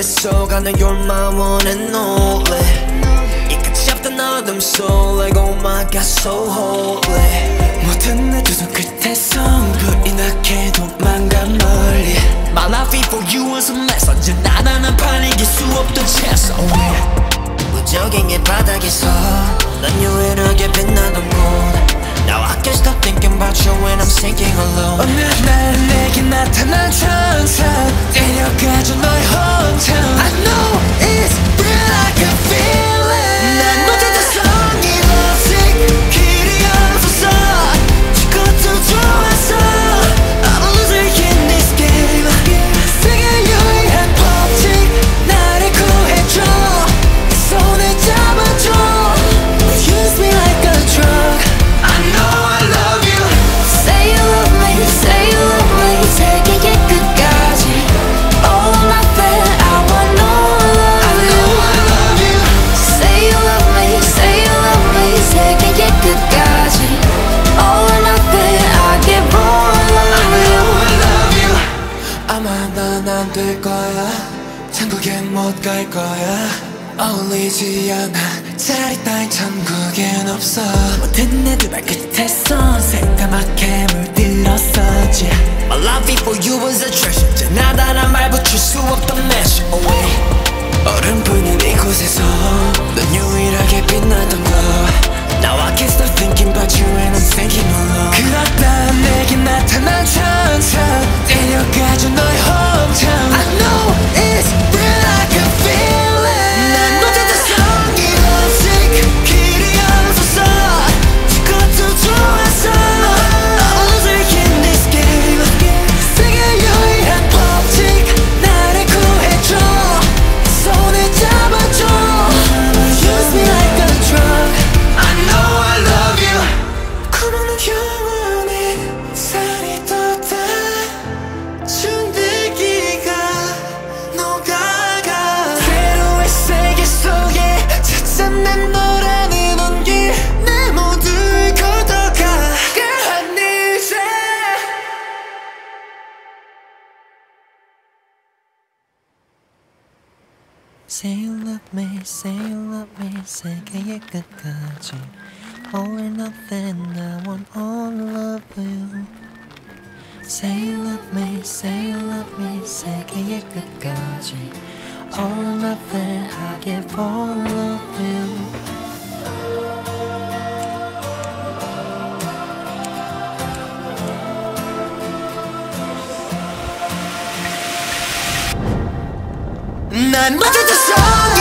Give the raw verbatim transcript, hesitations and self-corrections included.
속아는 You're my one and only 이 끝이 없던 어둠 속 Like oh my god so holy 모든 내 두 손 끝에서 불이 나게 도망가 멀리 My life for you was a mess 언제나 나는 판을 이길 수 없던 chance oh yeah. 무적인 게 바닥에서 난 유일하게 빛나던 곳 Now I can't stop thinking about you when I'm sinking alone 어느 날 내게 나타난 천사 데려가줘 너의 hometown I know it's real I can feel it 난 못했던 성이 lovesick 길이 없어서 죽어도 좋았어 I'm a loser in this game 세계 유일한 법칙 나를 구해줘 내 손을 잡아줘 Use me like a drug I know I love you Say you love me, say you love me 세계의 끝까지 All or nothing I want no love I know I love you Say you love me, say you love me 세계의 끝까지 All or nothing I give all I love know you I love you 아마 난 안 될 거야 천국엔 못 갈 거야 어울리지 않아 자리 따윈 천국엔 없어 모든 애들 발끝에서 새까맣게 물들었었지 My love for you was a treasure 지나다란 말 붙일 수 없던 measure away 얼음뿐인 이곳에서 넌 유일하게 빛나던 것 Now I can't stop thinking about you and I'm thinking alone 그렇다 내게 나타난 천사 데려가줘 너의 hometown I know it's real I can feel it 난 못했던 성이 lovesick 길이 없어서 죽어도 좋았어 I'm a loser in this game 세계 유일한 법칙 나를 구해줘 내 손을 잡아줘 Use me like a drug I know I love you 구멍은 영원히 살이 돋아 준들기가 녹아가 새로운 세계 속에 찾은 내 너라는 온기 내 모두를 걷어가 간 이제 Say you love me, say you love me 세계의 끝까지 All or nothing I want all love you Say you love me, say you love me 세계의 끝까지 All or nothing I give all love you 난 못했던 성이